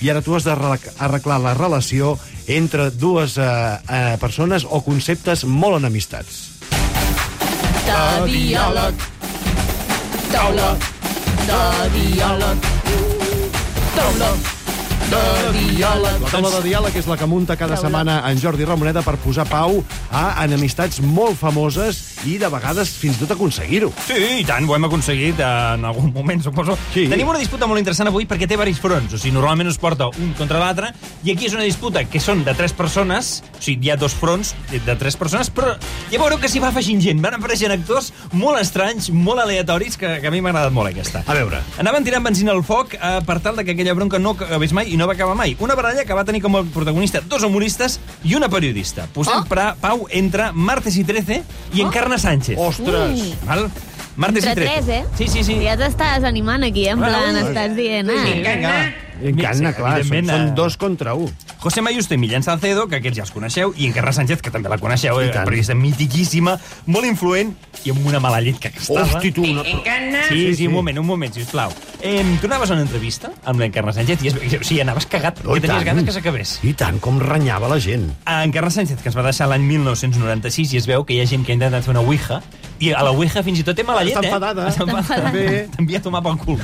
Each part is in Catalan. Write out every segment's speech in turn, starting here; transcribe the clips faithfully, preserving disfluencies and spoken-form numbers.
i ara tu has d'arreglar la relació entre dues eh, eh, persones o conceptes molt enemistats. De diàleg. Taula de diàleg. Taula de diàleg. La taula de diàleg és la que munta cada setmana en Jordi Ramoneda per posar pau a enemistats molt famoses i de vegades fins i tot aconseguir-ho. Sí, i tant, ho hem aconseguit en algun moment, suposo. Sí. Tenim una disputa molt interessant avui perquè té varis fronts. O sigui, normalment es porta un contra l'altre, i aquí és una disputa que són de tres persones, o sigui, hi ha dos fronts de tres persones, però ja veureu que s'hi va afegint gent. Van apareixent actors molt estranys, molt aleatoris, que, que a mi m'ha agradat molt aquesta. A veure. Anaven tirant benzina al foc eh, per tal de que aquella bronca no acabés mai i no va acabar mai. Una baralla que va tenir com a protagonista dos humoristes i una periodista. Posem oh. pau entre Martes i Trece i oh. Encarna Sánchez. Ostres! Uh. Val? Martes Entre i Trece. tres, eh? Sí, sí, sí. Ja t'estàs animant aquí, en plan, Ui. estàs dient... Eh? Sí, vinga. Encarna, Sí, clar, són, evidentment, són eh, dos contra un. José Mayuste i Millán Salcedo, que aquests ja els coneixeu, i Encarna Sánchez, que també la coneixeu, eh, tant. periodista mitiquíssima, molt influent i amb una mala llet que estava. Hosti, tu, una... Sí, sí, Sí, sí, sí. un moment, un moment, sisplau. Eh, tu anaves a una entrevista amb l'Encarna Sánchez i es... o sigui, anaves cagat, Oh, perquè i tenies tant. ganes que s'acabés. I tant, com renyava la gent. A Encarna Sánchez, que es va deixar l'any mil nou-cents noranta-sis, i es veu que hi ha gent que ha intentat fer una ouija, i a la ouija fins i tot té mala llet, Està eh? enfadada. Està enfadada. També. T'envia a tomar pel cul.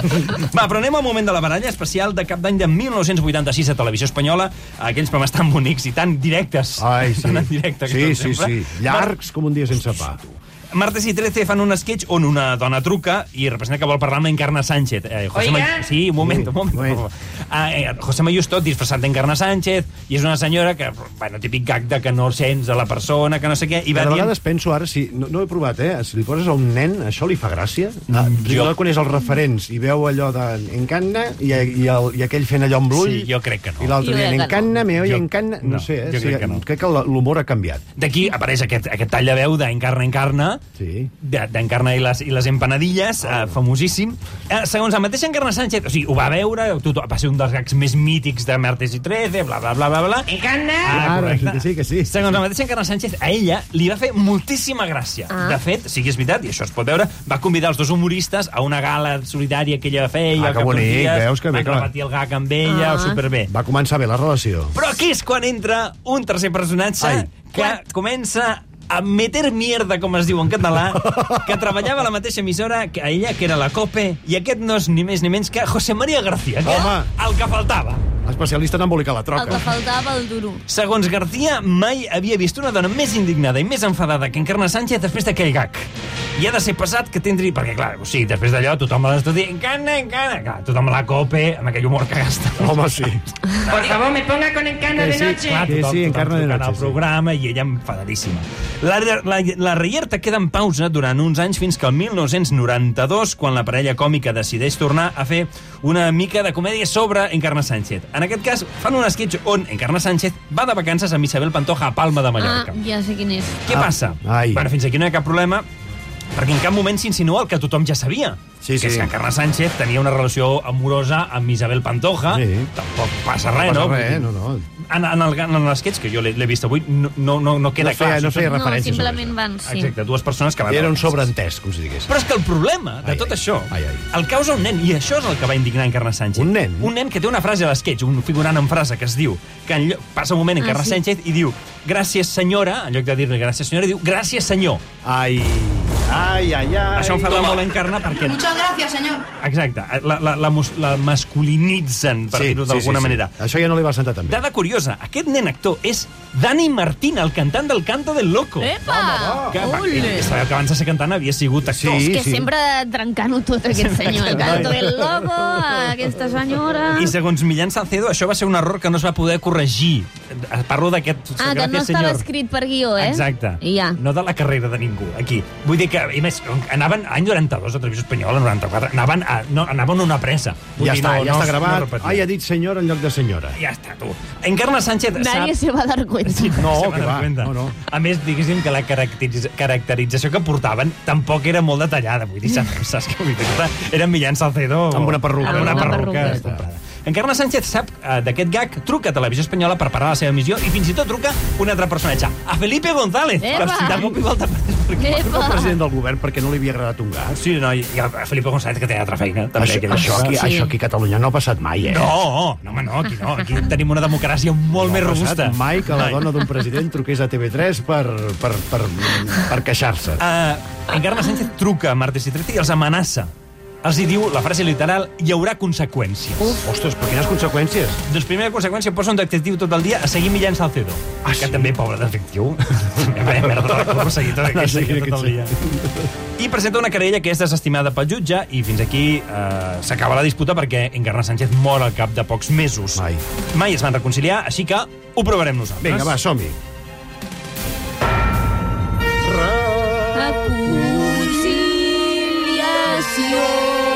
Va, però anem al moment de la baralla especial de cap d'any de mil nou-cents vuitanta-sis a Televisió Espanyola. Aquells programes tan bonics i tan directes. Ai, sí. Tan en directe. Sí, que sí, sempre. sí. Llargs com un dia sense pa. Martes i Trece fan un sketch on una dona truca i representa que vol parlar amb l'Encarna Sánchez. Eh, José Oiga. May... Sí, un moment, un moment. Moment. Ah, eh, José Mayusto, disfressat d'Encarna Sánchez, i és una senyora que, bueno, típic gag de que no sents a la persona, que no sé què, i va Cada dient... vegades penso ara, si, no, no he provat, eh? Si li poses a un nen, això li fa gràcia? Ah, jo- jo... No coneix els referents i veu allò d'Encanna i, i, el, i aquell fent allò amb l'ull. Sí, jo crec que no. I l'altre Jo crec dient que no. Encanna, me oye Jo- Encanna... no, No sé, eh? jo crec que no. Crec que l'humor ha canviat. D'aquí apareix aquest, aquest tall de veu d'Encarna Encarna, Sí. de- d'Encarna i les, i les empanadilles, oh. eh, famosíssim. Eh, segons la mateixa Encarna Sánchez, o sigui, ho va veure, tothom, va ser un dels gags més mítics de Martes i Trece, bla, bla, bla, bla, bla. Encarna. Ah, correcte. que sí, que sí. Segons la mateixa Encarna Sánchez, a ella li va fer moltíssima gràcia. Ah. De fet, sí que és veritat, i això es pot veure, va convidar els dos humoristes a una gala solidària que ella feia. Ah, que cap uns bonic, dies, veus que bé, van clar. repetir el gag amb ella, Ah. superbé. Va començar bé la relació. Però aquí és quan entra un tercer personatge Ai. que comença a meter mierda, com es diu en català, que treballava a la mateixa emissora que a ella, que era la COPE, i aquest no és ni més ni menys que José María García, que Home. el que faltava. Especialista en embolicar la El que troca. faltava, el duro. Segons García, mai havia vist una dona més indignada i més enfadada que Encarna Sánchez després d'aquell gag. I ha de ser passat que tindri... Perquè, clar, o sigui, després d'allò tothom l'ha d'estudiar. Encarna, Encarna... Clar, tothom la COPE, amb aquell humor que gasta. Home, sí. Por favor, me ponga con Encarna Que de sí, noche. Clar, Sí, tothom, sí, tothom Encarna de trucant noche, al sí. programa i ella enfadadíssima. La, la, la Rierta queda en pausa durant uns anys fins que el mil nou-cents noranta-dos, quan la parella còmica decideix tornar a fer una mica de comèdia sobre Encarna Sánchez. En aquest cas, fan un sketch on Encarna Sánchez va de vacances amb Isabel Pantoja a Palma de Mallorca. Ah, ja sé quin és. Què Ah, passa? ai. Bueno, fins aquí no hi ha cap problema, perquè en cap moment s'insinua el que tothom ja sabia. Sí, que és sí. que Encarna Sánchez tenia una relació amorosa amb Isabel Pantoja. Sí. Tampoc passa res, No no? passa res, no, no. En, en el, en l'esquetx, que jo l'he l'he vist avui, no, no, no, no queda No feia- clar. no feia Són- No, referències sobre simplement van, sí. Exacte, dues persones que van... Era un de vacances. sobreentès, com si digués. Però és que el problema de Ai, tot ai. això Ai, ai. el causa un nen, i això és el que va indignar Encarna Sánchez. Un nen? Un nen que té una frase a l'esquetx, un figurant en frase que es diu, que en lloc, passa un moment Encarna Ah, sí? Sánchez i diu gràcies senyora, en lloc de dir-li gràcies senyora, diu gràcies senyor. Ai, ai, ai, ai. Això em fa molt Encarna perquè... Muchas gracias, señor. Exacte, la, la, la, mus- la masculinitzen, per Sí, dir-ho sí, d'alguna sí, sí. manera. Això ja no li va sentar tan bé. Dada curiosa, aquest nen actor és Dani Martín, el cantant del Canto del Loco. Epa! Que, Ule! sabeu que abans de ser cantant havia sigut actor. Sí, És que sempre trencant-ho tot, aquest senyor. El canto del loco, aquesta senyora... I segons Millán Salcedo, això va ser un error que no es va poder corregir. Parlo d'aquest... Ah, que no gràcies, estava senyor. escrit per guió, eh? Exacte. I ja. No de la carrera de ningú, aquí. Vull dir que, i més, anaven, any noranta-dos, a Televisió Espanyola, noranta-quatre, anaven a, no, anaven a una pressa. Vull Ja dir, està, no, ja no, està gravat. No repetia. Ai, ha dit senyora en lloc de senyora. Ja està, tu. Encarna Sánchez Nadie sap... se va a dar cuenta. Sí, No, se que van va, dar cuenta. no, no. A més, diguéssim que la caracteritz caracterització que portaven tampoc era molt detallada. Vull dir, saps, saps què vull dir? Era Millán Salcedo... Amb una perruca. Amb una Amb una perruca. perruca. comprada. Encarna Sánchez sap uh, d'aquest gag, truca a Televisió Espanyola per parar la seva emissió i fins i tot truca un altre personatge, a Felipe González. Epa! Per si de cop i volta... Epa! El president del govern perquè no li havia agradat un gat. Sí, no, i a Felipe González que té altra feina. També, Això, que això, aquí, Sí. això aquí a Catalunya no ha passat mai, eh? No, no, home, no, aquí no. Aquí tenim una democràcia molt no més ha robusta. passat mai que la Mai. dona d'un president truqués a T V tres per, per, per, per queixar-se. Uh, Encarna Sánchez truca a Martes i Trece i els amenaça. Els hi diu, la frase literal, hi haurà conseqüències. Uf, ostres, però quines conseqüències? Doncs primera conseqüència, posa un detectiu tot el dia a seguir Millán Salcedo. Ah, que sí? també, pobre detectiu. Vaya merda, com seguir tot Anar aquest, seguint tot el dia. I presenta una querella que és desestimada pel jutge i fins aquí eh, s'acaba la disputa perquè Encarna Sánchez mor al cap de pocs mesos. Mai. Mai es van reconciliar, així que ho provarem nosaltres. Vinga, va, som-hi. Conciliació.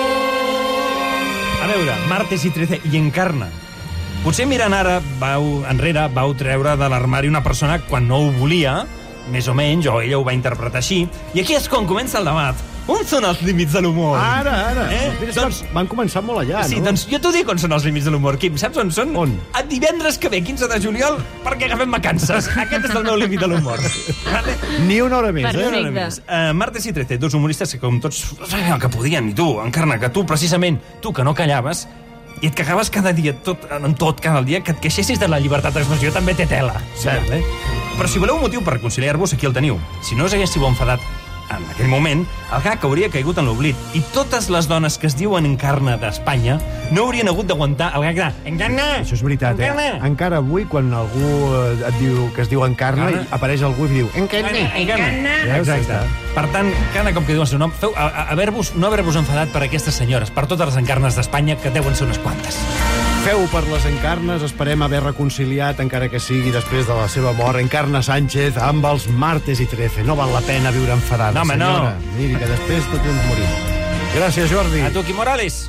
A veure, Martes i Trece i Encarna. Potser mirant ara, vau, enrere, vau treure de l'armari una persona quan no ho volia, més o menys, o ella ho va interpretar així, i aquí és quan comença el debat. On són els límits de l'humor? Ara, ara. Eh? Mira, Doncs- van començar molt allà, Sí, no? doncs jo t'ho dic on són els límits de l'humor, Quim. Saps on són? On? A divendres que ve, quinze de juliol, perquè agafem vacances. Aquest és el meu límit de l'humor. Vale? Ni una hora més, Perfecte. eh? Una més. Uh, Martes i Trece, dos humoristes que com tots feien el que podien, i tu, Encarna, que tu, precisament, tu que no callaves, i et cagaves cada dia, tot, en tot, cada dia, que et queixessis de la llibertat d'expressió també té tela. Cert. Eh? Però si voleu un motiu per reconciliar-vos, aquí el teniu. Si no us haguéssiu enfadat en aquell moment, el gag hauria caigut en l'oblit. I totes les dones que es diuen Encarna d'Espanya no haurien hagut d'aguantar el gag de Encarna! Això és veritat, eh? Encarna! Encara avui, quan algú eh, et diu que es diu Encarna, Encarna. i apareix algú i diu Encarna. Encarna! Veus? Exacte. Per tant, cada cop que diu el seu nom, feu a, a, haver-vos, no haver-vos enfadat per aquestes senyores, per totes les Encarnes d'Espanya, que deuen ser unes quantes. Feu per les Encarnes, esperem haver reconciliat, encara que sigui després de la seva mort, Encarna Sánchez amb els Martes i Trece. No val la pena viure enfadada, No, home, no. senyora. Miri, que després tots ens morim. Gràcies, Jordi. A tu, Quim Morales!